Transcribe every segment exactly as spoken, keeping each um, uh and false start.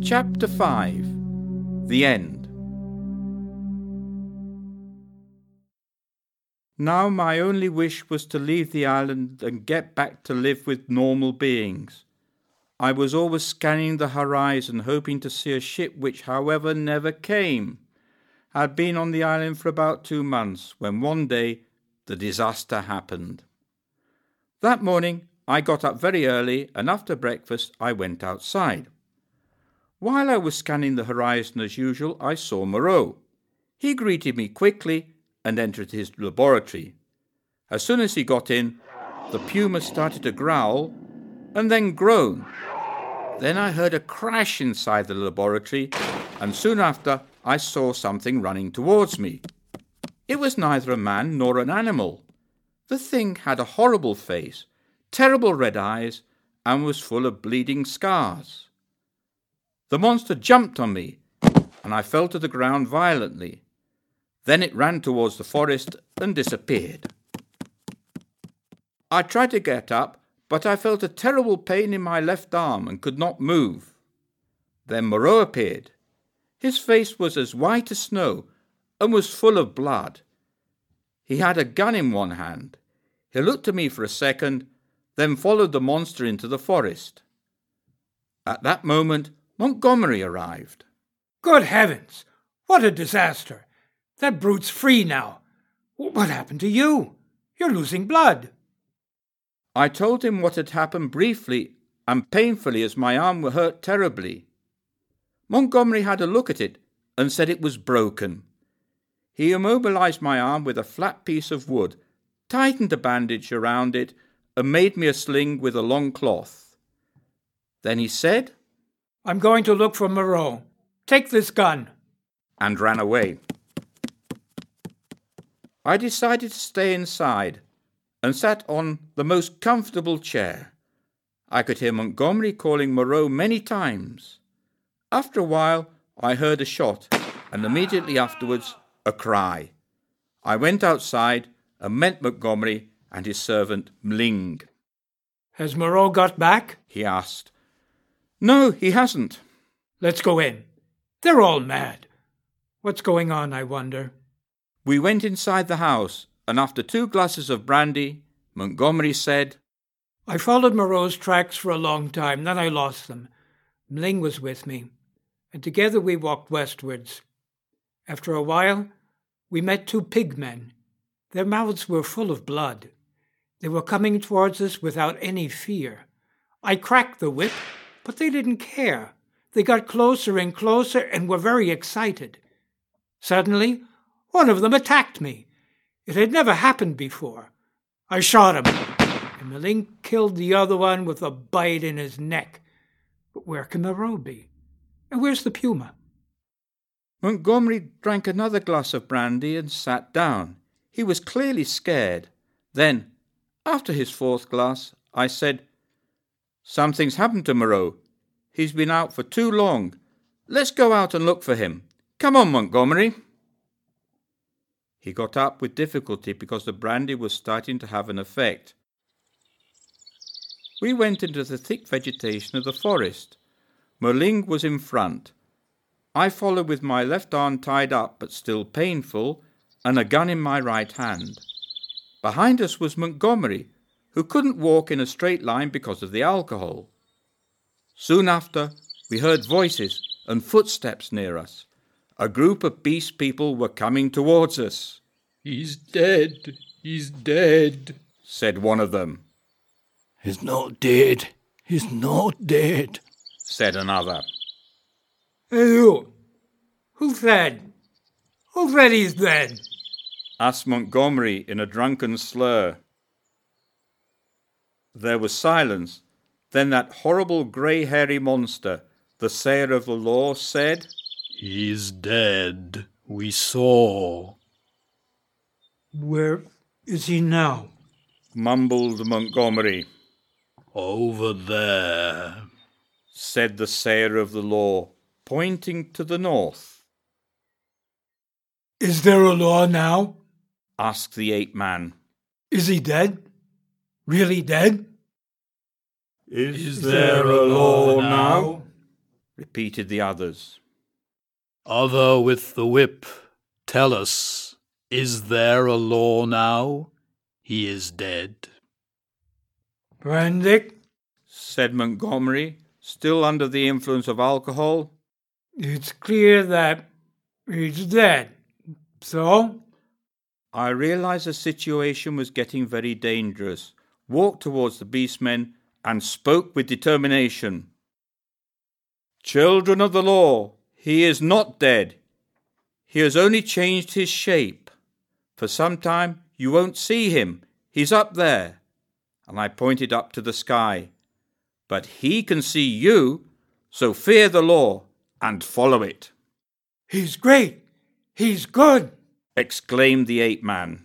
Chapter five. The End. Now my only wish was to leave the island and get back to live with normal beings. I was always scanning the horizon, hoping to see a ship which, however, never came. I had been on the island for about two months when one day the disaster happened. That morning I got up very early, and after breakfast I went outside. While I was scanning the horizon as usual, I saw Moreau. He greeted me quickly and entered his laboratory. As soon as he got in, the puma started to growl and then groan. Then I heard a crash inside the laboratory, and soon after I saw something running towards me. It was neither a man nor an animal. The thing had a horrible face, terrible red eyes, and was full of bleeding scars. The monster jumped on me, and I fell to the ground violently. Then it ran towards the forest and disappeared. I tried to get up, but I felt a terrible pain in my left arm and could not move. Then Moreau appeared. His face was as white as snow and was full of blood. He had a gun in one hand. He looked at me for a second, then followed the monster into the forest. At that moment, Montgomery arrived. Good heavens! What a disaster! That brute's free now. What happened to you? You're losing blood. I told him what had happened briefly and painfully, as my arm were hurt terribly. Montgomery had a look at it and said it was broken. He immobilized my arm with a flat piece of wood, tightened a bandage around it, and made me a sling with a long cloth. Then he said, I'm going to look for Moreau. Take this gun. And ran away. I decided to stay inside and sat on the most comfortable chair. I could hear Montgomery calling Moreau many times. After a while, I heard a shot, and immediately afterwards, a cry. I went outside and met Montgomery and his servant Mling. Has Moreau got back? He asked. No, he hasn't. Let's go in. They're all mad. What's going on, I wonder? We went inside the house, and after two glasses of brandy, Montgomery said, I followed Moreau's tracks for a long time, then I lost them. Mling was with me, and together we walked westwards. After a while, we met two pigmen. Their mouths were full of blood. They were coming towards us without any fear. I cracked the whip, but they didn't care. They got closer and closer and were very excited. Suddenly, one of them attacked me. It had never happened before. I shot him, and Mling killed the other one with a bite in his neck. But where can Moreau be? And where's the puma? Montgomery drank another glass of brandy and sat down. He was clearly scared. Then, after his fourth glass, I said, Something's happened to Moreau. He's been out for too long. Let's go out and look for him. Come on, Montgomery. He got up with difficulty because the brandy was starting to have an effect. We went into the thick vegetation of the forest. Mling was in front. I followed with my left arm tied up but still painful, and a gun in my right hand. Behind us was Montgomery, who couldn't walk in a straight line because of the alcohol. Soon after, we heard voices and footsteps near us. A group of beast people were coming towards us. He's dead, he's dead, said one of them. He's not dead, he's not dead, said another. Hey, you! Who said? Who said he's dead? Asked Montgomery in a drunken slur. There was silence. Then that horrible grey-hairy monster, the sayer of the law, said, He's dead. We saw. Where is he now? Mumbled Montgomery. Over there, said the sayer of the law, pointing to the north. Is there a law now? Asked the ape-man. Is he dead? Really dead? Is, Is there a law now? repeated the others. Other with the whip, tell us, is there a law now? He is dead. Prendick, said Montgomery, still under the influence of alcohol. It's clear that he's dead. So? I realized the situation was getting very dangerous, walked towards the beastmen, and spoke with determination. Children of the law, he is not dead. He has only changed his shape. For some time you won't see him. He's up there. And I pointed up to the sky. But he can see you, so fear the law and follow it. He's great. He's good, exclaimed the ape-man.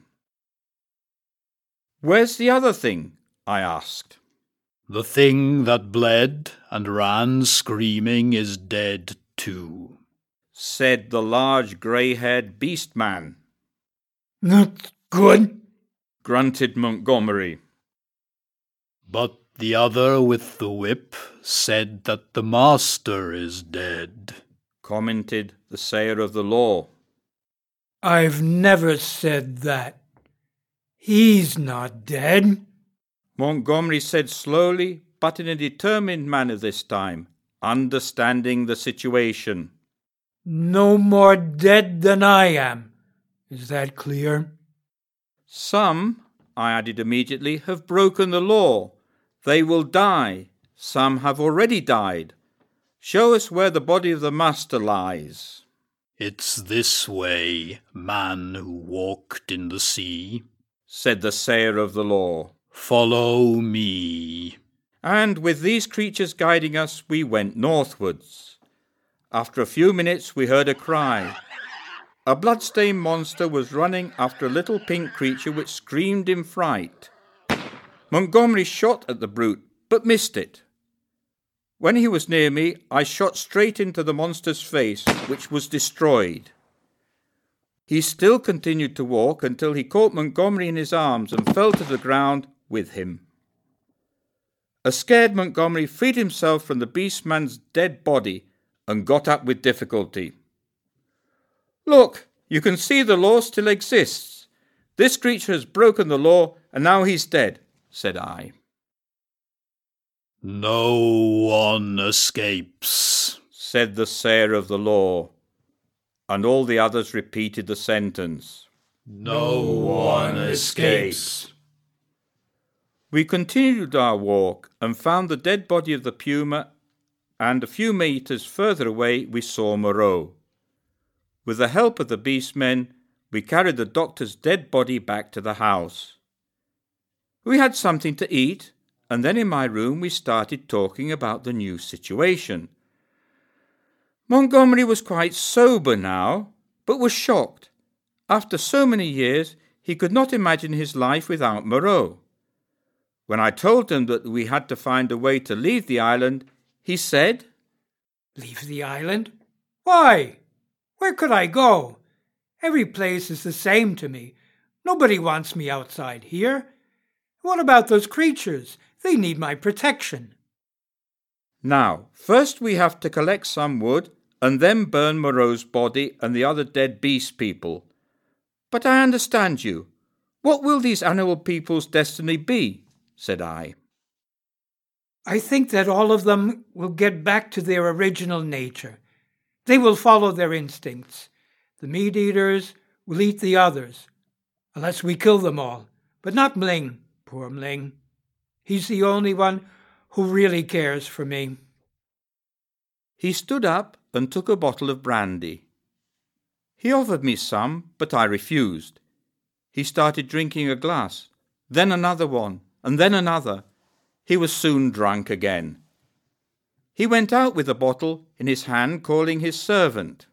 Where's the other thing? I asked. The thing that bled and ran screaming is dead too, said the large grey-haired beast-man. Not good, grunted Montgomery. But the other with the whip said that the master is dead, commented the sayer of the law. I've never said that. He's not dead, Montgomery said slowly, but in a determined manner this time, understanding the situation. No more dead than I am. Is that clear? Some, I added immediately, have broken the law. They will die. Some have already died. Show us where the body of the master lies. It's this way, man who walked in the sea, said the sayer of the law. Follow me. And with these creatures guiding us, we went northwards. After a few minutes, we heard a cry. A blood-stained monster was running after a little pink creature which screamed in fright. Montgomery shot at the brute, but missed it. When he was near me, I shot straight into the monster's face, which was destroyed. He still continued to walk until he caught Montgomery in his arms and fell to the ground with him. A scared Montgomery freed himself from the beastman's dead body and got up with difficulty. Look, you can see the law still exists. This creature has broken the law, and now he's dead, said I. No one escapes, said the sayer of the law, and all the others repeated the sentence. No one escapes. We continued our walk and found the dead body of the puma, and a few metres further away we saw Moreau. With the help of the beastmen, we carried the doctor's dead body back to the house. We had something to eat, and then in my room we started talking about the new situation. Montgomery was quite sober now, but was shocked. After so many years, he could not imagine his life without Moreau. When I told him that we had to find a way to leave the island, he said, Leave the island? Why? Where could I go? Every place is the same to me. Nobody wants me outside here. What about those creatures? They need my protection. Now, first we have to collect some wood and then burn Moreau's body and the other dead beast people. But I understand you. What will these animal people's destiny be? Said I. I think that all of them will get back to their original nature. They will follow their instincts. The meat-eaters will eat the others, unless we kill them all. But not Mling, poor Mling. He's the only one who really cares for me. He stood up and took a bottle of brandy. He offered me some, but I refused. He started drinking a glass, then another one, and then another. He was soon drunk again. He went out with the bottle in his hand, calling his servant.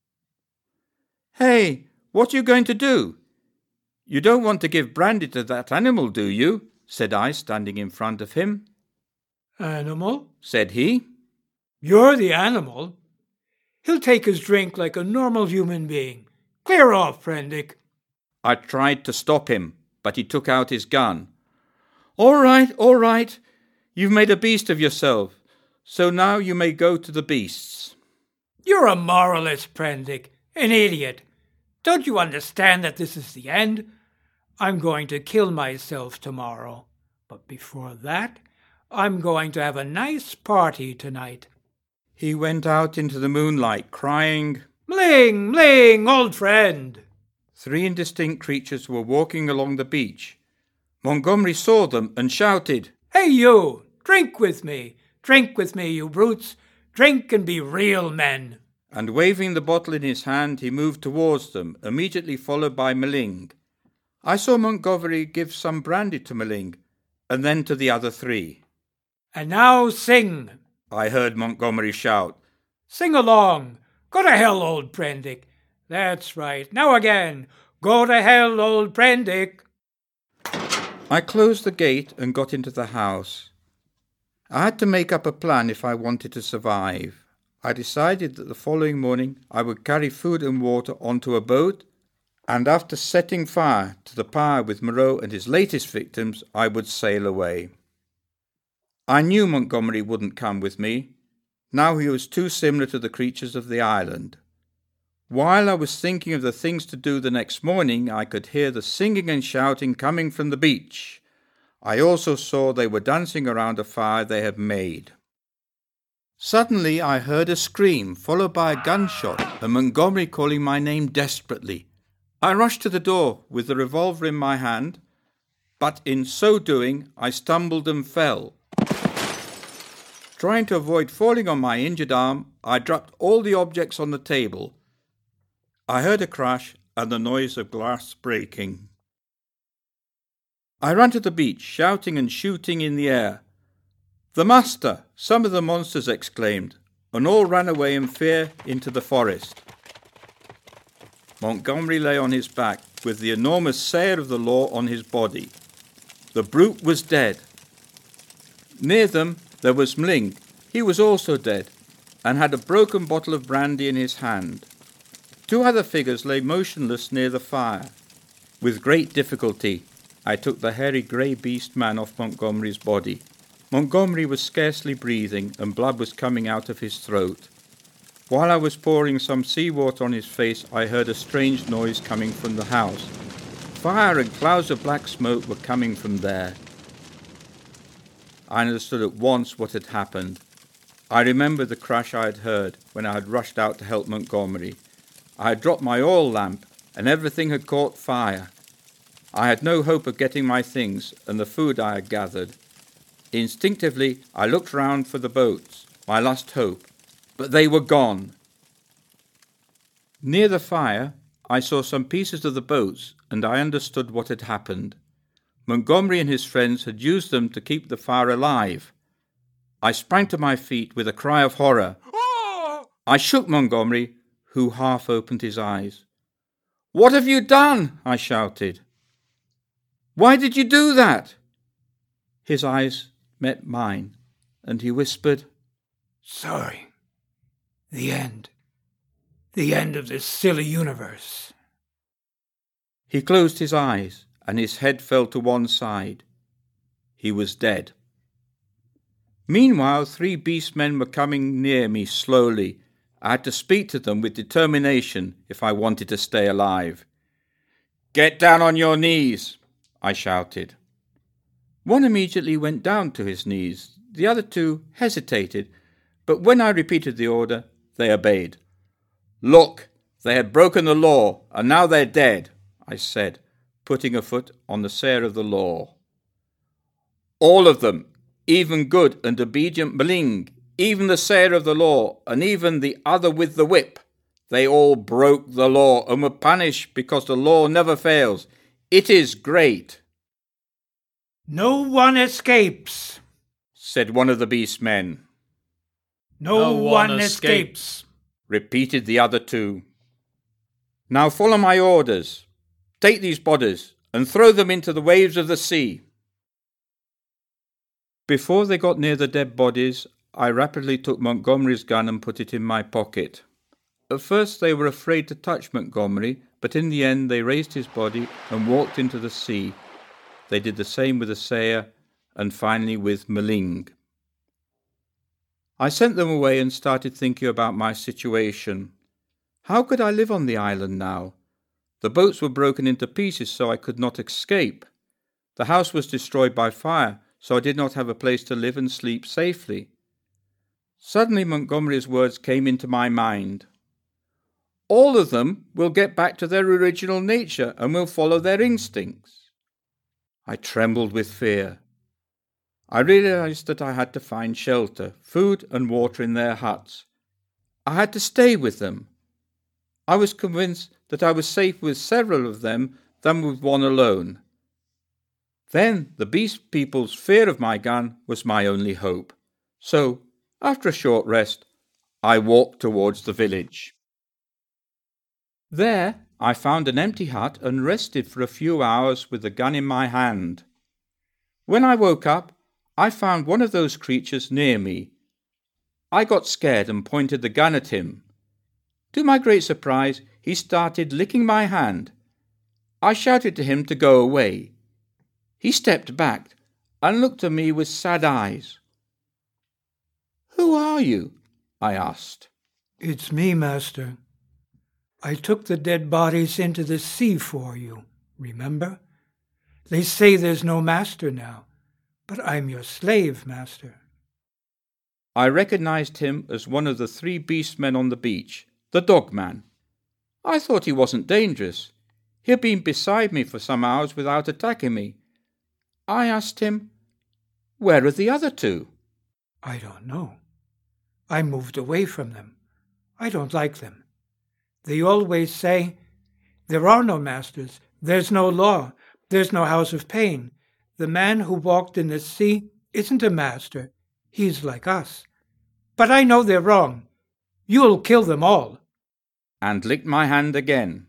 Hey, what are you going to do? You don't want to give brandy to that animal, do you? Said I, standing in front of him. Animal? Said he. You're the animal. He'll take his drink like a normal human being. Clear off, Prendick. I tried to stop him, but he took out his gun. All right, all right. You've made a beast of yourself, So now you may go to the beasts. You're a moralist, Prendick, an idiot. Don't you understand that this is the end? I'm going to kill myself tomorrow. But before that, I'm going to have a nice party tonight. He went out into the moonlight, crying, Mling, Mling, old friend. Three indistinct creatures were walking along the beach. Montgomery saw them and shouted, Hey, you! Drink with me! Drink with me, you brutes! Drink and be real men! And waving the bottle in his hand, he moved towards them, immediately followed by Mling. I saw Montgomery give some brandy to Mling, and then to the other three. And now sing! I heard Montgomery shout. Sing along! Go to hell, old Prendick! That's right. Now again! Go to hell, old Prendick! I closed the gate and got into the house. I had to make up a plan if I wanted to survive. I decided that the following morning I would carry food and water onto a boat, and after setting fire to the pyre with Moreau and his latest victims, I would sail away. I knew Montgomery wouldn't come with me. Now he was too similar to the creatures of the island. While I was thinking of the things to do the next morning, I could hear the singing and shouting coming from the beach. I also saw they were dancing around a fire they had made. Suddenly I heard a scream, followed by a gunshot, and Montgomery calling my name desperately. I rushed to the door with the revolver in my hand, but in so doing I stumbled and fell. Trying to avoid falling on my injured arm, I dropped all the objects on the table. I heard a crash and the noise of glass breaking. I ran to the beach, shouting and shooting in the air. "The master!" some of the monsters exclaimed, and all ran away in fear into the forest. Montgomery lay on his back, with the enormous sayer of the law on his body. The brute was dead. Near them there was Mling. He was also dead, and had a broken bottle of brandy in his hand. Two other figures lay motionless near the fire. With great difficulty, I took the hairy grey beast man off Montgomery's body. Montgomery was scarcely breathing, and blood was coming out of his throat. While I was pouring some seawater on his face, I heard a strange noise coming from the house. Fire and clouds of black smoke were coming from there. I understood at once what had happened. I remembered the crash I had heard when I had rushed out to help Montgomery. I had dropped my oil lamp, and everything had caught fire. I had no hope of getting my things and the food I had gathered. Instinctively, I looked round for the boats, my last hope, but they were gone. Near the fire, I saw some pieces of the boats, and I understood what had happened. Montgomery and his friends had used them to keep the fire alive. I sprang to my feet with a cry of horror. Oh! I shook Montgomery, who half opened his eyes. "What have you done?" I shouted. "Why did you do that?" His eyes met mine, and he whispered, "Sorry. The end. The end of this silly universe." He closed his eyes, and his head fell to one side. He was dead. Meanwhile, three beast men were coming near me slowly. I had to speak to them with determination if I wanted to stay alive. "Get down on your knees," I shouted. One immediately went down to his knees. The other two hesitated, but when I repeated the order, they obeyed. "Look, they had broken the law, and now they're dead," I said, putting a foot on the sayer of the law. "All of them, even good and obedient Mling, even the sayer of the law, and even the other with the whip. They all broke the law and were punished because the law never fails. It is great." "No one escapes," said one of the beast men. No, no one, one escapes. escapes, repeated the other two. "Now follow my orders. Take these bodies and throw them into the waves of the sea." Before they got near the dead bodies, I rapidly took Montgomery's gun and put it in my pocket. At first they were afraid to touch Montgomery, but in the end they raised his body and walked into the sea. They did the same with the sayer and finally with Mling. I sent them away and started thinking about my situation. How could I live on the island now? The boats were broken into pieces, so I could not escape. The house was destroyed by fire, so I did not have a place to live and sleep safely. Suddenly Montgomery's words came into my mind. All of them will get back to their original nature and will follow their instincts. I trembled with fear. I realized that I had to find shelter, food and water in their huts. I had to stay with them. I was convinced that I was safe with several of them than with one alone. Then the beast people's fear of my gun was my only hope. So, after a short rest, I walked towards the village. There I found an empty hut and rested for a few hours with the gun in my hand. When I woke up, I found one of those creatures near me. I got scared and pointed the gun at him. To my great surprise, he started licking my hand. I shouted to him to go away. He stepped back and looked at me with sad eyes. "Who are you?" I asked. "It's me, Master. I took the dead bodies into the sea for you, remember? They say there's no master now, but I'm your slave, Master." I recognized him as one of the three beast men on the beach, the Dog Man. I thought he wasn't dangerous. He had been beside me for some hours without attacking me. I asked him, "Where are the other two?" "I don't know. I moved away from them. I don't like them. They always say, 'There are no masters, there's no law, there's no house of pain. The man who walked in the sea isn't a master, he's like us.' But I know they're wrong. You'll kill them all." And licked my hand again.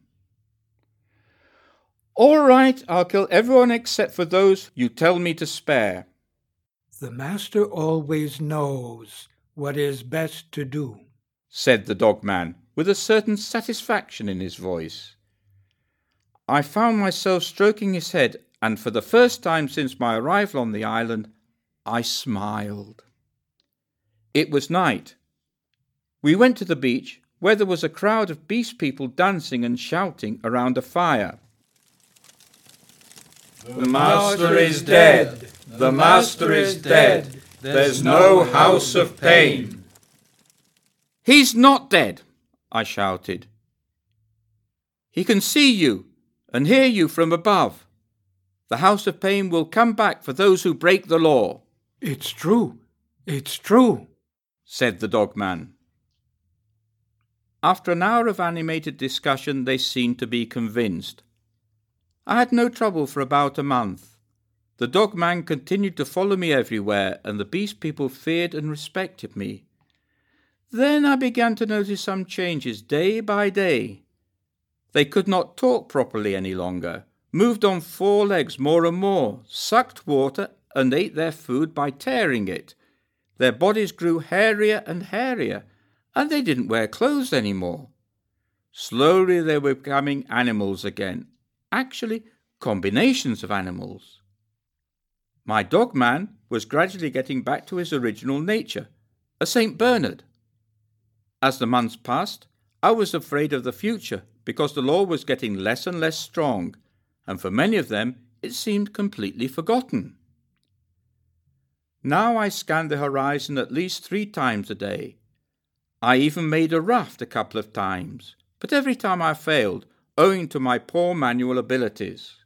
"All right, I'll kill everyone except for those you tell me to spare." "The master always knows what is best to do," said the Dog Man, with a certain satisfaction in his voice. I found myself stroking his head, and for the first time since my arrival on the island, I smiled. It was night. We went to the beach, where there was a crowd of beast people dancing and shouting around a fire. "The master is dead! The master is dead! There's no house of pain!" "He's not dead," I shouted. "He can see you and hear you from above. The house of pain will come back for those who break the law." "It's true, it's true," said the Dog Man. After an hour of animated discussion, they seemed to be convinced. I had no trouble for about a month. The Dog Man continued to follow me everywhere, and the beast people feared and respected me. Then I began to notice some changes day by day. They could not talk properly any longer, moved on four legs more and more, sucked water, and ate their food by tearing it. Their bodies grew hairier and hairier, and they didn't wear clothes anymore. Slowly they were becoming animals again, actually combinations of animals. My Dog Man was gradually getting back to his original nature, a Saint Bernard. As the months passed, I was afraid of the future because the law was getting less and less strong, and for many of them it seemed completely forgotten. Now I scanned the horizon at least three times a day. I even made a raft a couple of times, but every time I failed, owing to my poor manual abilities.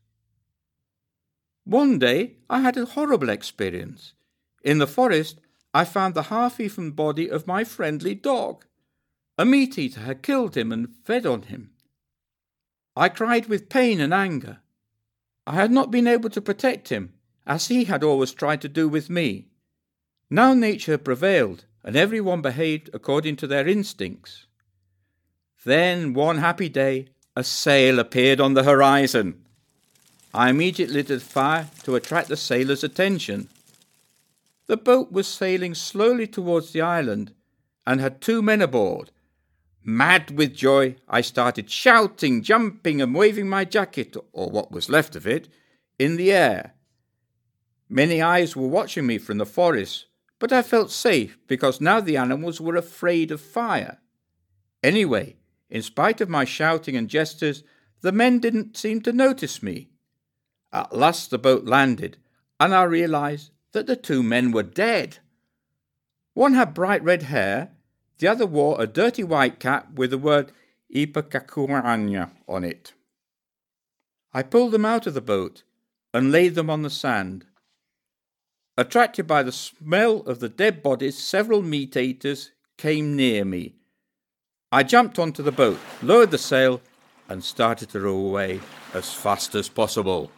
One day I had a horrible experience. In the forest I found the half-eaten body of my friendly dog. A meat-eater had killed him and fed on him. I cried with pain and anger. I had not been able to protect him, as he had always tried to do with me. Now nature prevailed, and everyone behaved according to their instincts. Then, one happy day, a sail appeared on the horizon. I immediately lit a fire to attract the sailors' attention. The boat was sailing slowly towards the island and had two men aboard. Mad with joy, I started shouting, jumping and waving my jacket, or what was left of it, in the air. Many eyes were watching me from the forest, but I felt safe because now the animals were afraid of fire. Anyway, in spite of my shouting and gestures, the men didn't seem to notice me. At last the boat landed, and I realized that the two men were dead. One had bright red hair, the other wore a dirty white cap with the word Ipecacuanha on it. I pulled them out of the boat and laid them on the sand. Attracted by the smell of the dead bodies, several meat-eaters came near me. I jumped onto the boat, lowered the sail, and started to row away as fast as possible.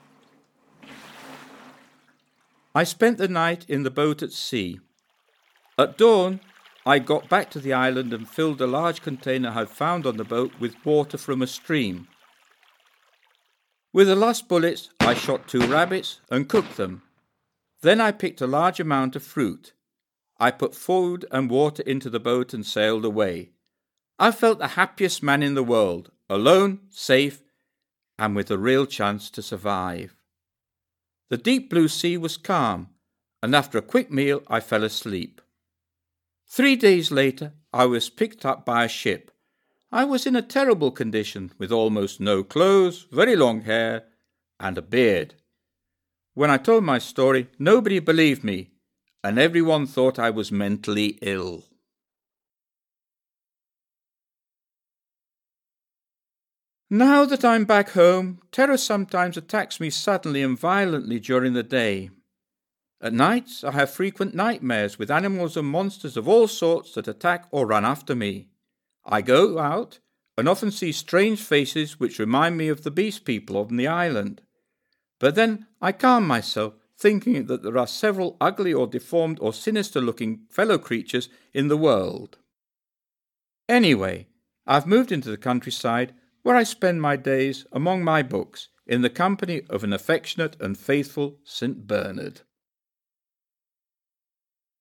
I spent the night in the boat at sea. At dawn, I got back to the island and filled a large container I had found on the boat with water from a stream. With the last bullets, I shot two rabbits and cooked them. Then I picked a large amount of fruit. I put food and water into the boat and sailed away. I felt the happiest man in the world, alone, safe, and with a real chance to survive. The deep blue sea was calm, and after a quick meal I fell asleep. Three days later I was picked up by a ship. I was in a terrible condition, with almost no clothes, very long hair, and a beard. When I told my story, nobody believed me, and everyone thought I was mentally ill. Now that I'm back home, terror sometimes attacks me suddenly and violently during the day. At nights, I have frequent nightmares with animals and monsters of all sorts that attack or run after me. I go out and often see strange faces which remind me of the beast people on the island. But then I calm myself, thinking that there are several ugly or deformed or sinister-looking fellow creatures in the world. Anyway, I've moved into the countryside, where I spend my days among my books, in the company of an affectionate and faithful Saint Bernard.